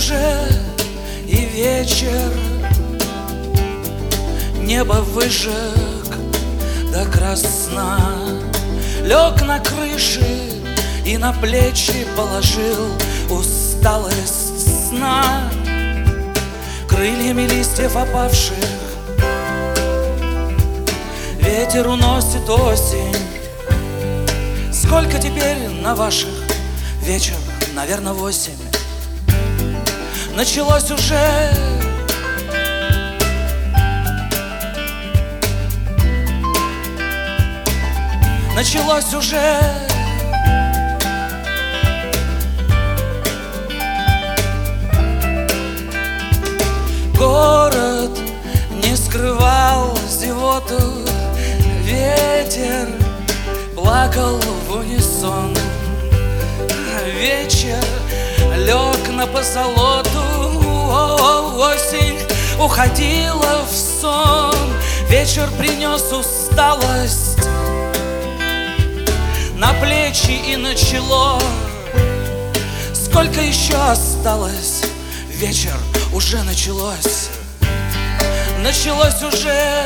уже и вечер, небо выжег до красна. Лег на крыши и на плечи положил усталость сна. Крыльями листьев опавших ветер уносит осень. Сколько теперь на ваших? Вечер, наверное, 8. Началось уже. Началось уже. Город не скрывал зевоту, ветер плакал в унисон. Вечер лег на позолоту, осень уходила в сон. Вечер принес усталость на плечи и на чело. Сколько еще осталось? Вечер уже началось. Началось уже.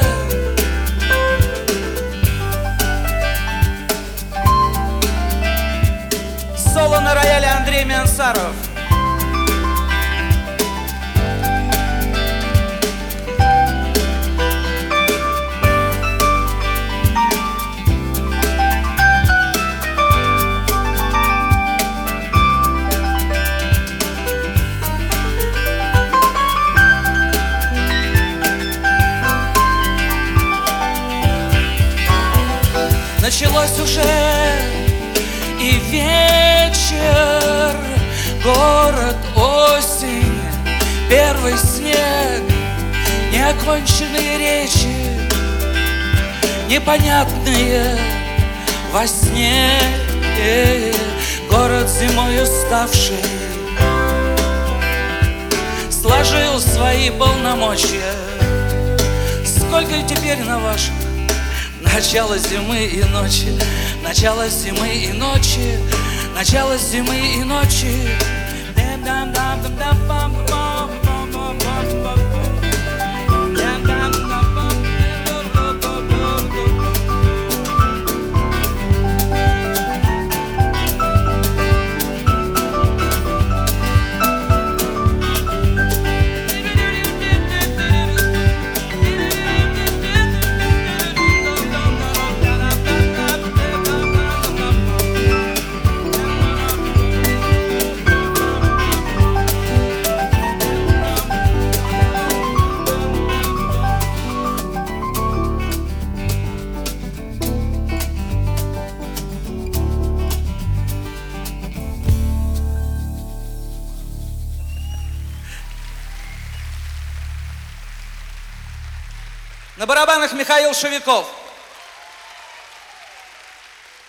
Соло на рояле Андрей Миансаров. Началось уже и вечер, город, осень, первый снег, неоконченные речи, непонятные во сне. Город зимой уставший сложил свои полномочия. Сколько теперь на ваших? Начало зимы и ночи, начало зимы и ночи, начало зимы и ночи. На барабанах Михаил Шевиков.